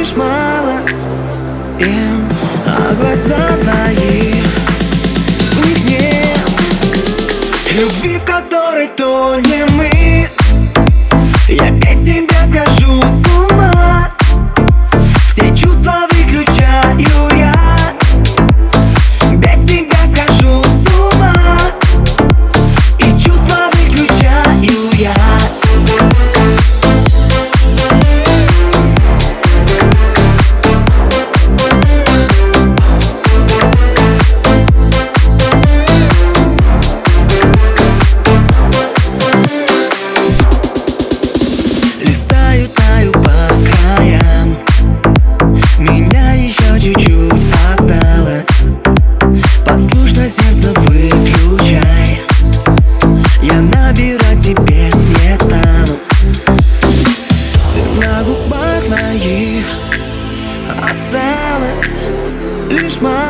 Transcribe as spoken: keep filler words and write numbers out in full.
лишь малость им, а глаза твои, в них нет любви, в которой тонем мы. Я без тебя схожу с ума, все чувства выключаю я. Без тебя схожу с ума, и чувства выключаю я. Листаю, таю по краям, меня еще чуть-чуть осталось. Послушно сердце выключай, я набирать тебе не стану. Ты на губах моих, осталось лишь мало.